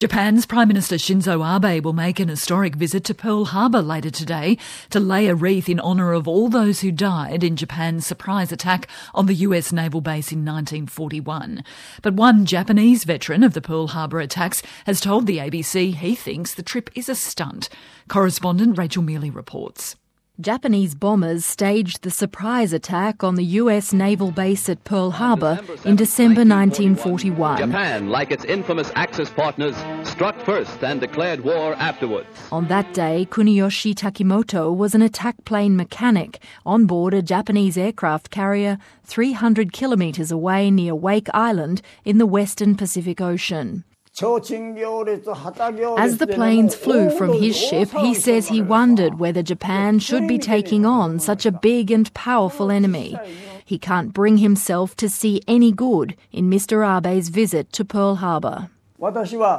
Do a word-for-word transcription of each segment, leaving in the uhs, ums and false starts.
Japan's Prime Minister Shinzo Abe will make an historic visit to Pearl Harbor later today to lay a wreath in honour of all those who died in Japan's surprise attack on the U S naval base in nineteen forty-one. But one Japanese veteran of the Pearl Harbor attacks has told the A B C he thinks the trip is a stunt. Correspondent Rachel Mealy reports. Japanese bombers staged the surprise attack on the U S naval base at Pearl Harbor in December nineteen forty-one. Japan, like its infamous Axis partners, struck first and declared war afterwards. On that day, Kuniyoshi Takimoto was an attack plane mechanic on board a Japanese aircraft carrier three hundred kilometres away near Wake Island in the western Pacific Ocean. As the planes flew from his ship, he says he wondered whether Japan should be taking on such a big and powerful enemy. He can't bring himself to see any good in Mister Abe's visit to Pearl Harbor. I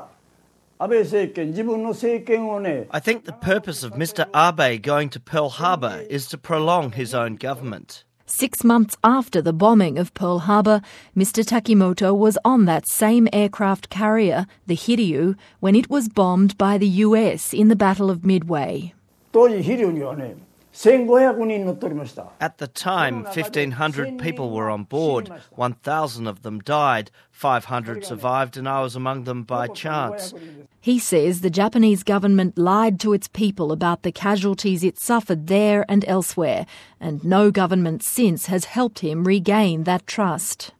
think the purpose of Mister Abe going to Pearl Harbor is to prolong his own government. Six months after the bombing of Pearl Harbor, Mister Takimoto was on that same aircraft carrier, the Hiryu, when it was bombed by the U S in the Battle of Midway. At the time, fifteen hundred people were on board. one thousand of them died. five hundred survived, and I was among them by chance. He says the Japanese government lied to its people about the casualties it suffered there and elsewhere, and no government since has helped him regain that trust.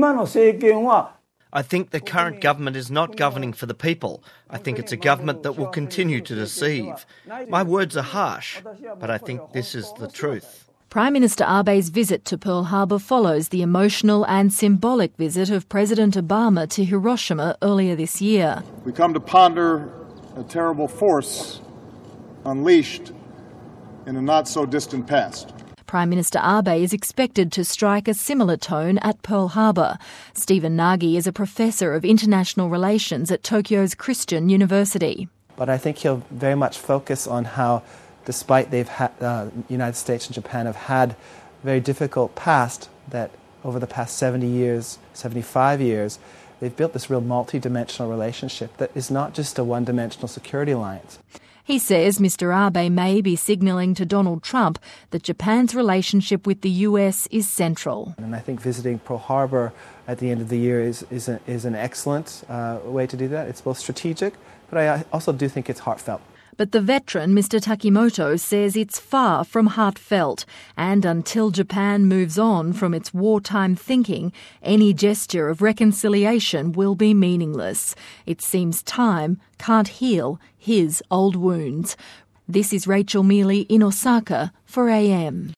I think the current government is not governing for the people. I think it's a government that will continue to deceive. My words are harsh, but I think this is the truth. Prime Minister Abe's visit to Pearl Harbor follows the emotional and symbolic visit of President Obama to Hiroshima earlier this year. We come to ponder a terrible force unleashed in a not-so-distant past. Prime Minister Abe is expected to strike a similar tone at Pearl Harbor. Stephen Nagy is a professor of international relations at Tokyo's Christian University. But I think he'll very much focus on how, despite they've had, uh, the United States and Japan have had a very difficult past, that over the past seventy years, seventy-five years, they've built this real multi-dimensional relationship that is not just a one-dimensional security alliance. He says Mister Abe may be signalling to Donald Trump that Japan's relationship with the U S is central. And I think visiting Pearl Harbor at the end of the year is, is, a, is an excellent uh, way to do that. It's both strategic, but I also do think it's heartfelt. But the veteran, Mister Takimoto, says it's far from heartfelt, and until Japan moves on from its wartime thinking, any gesture of reconciliation will be meaningless. It seems time can't heal his old wounds. This is Rachel Mealy in Osaka for A M.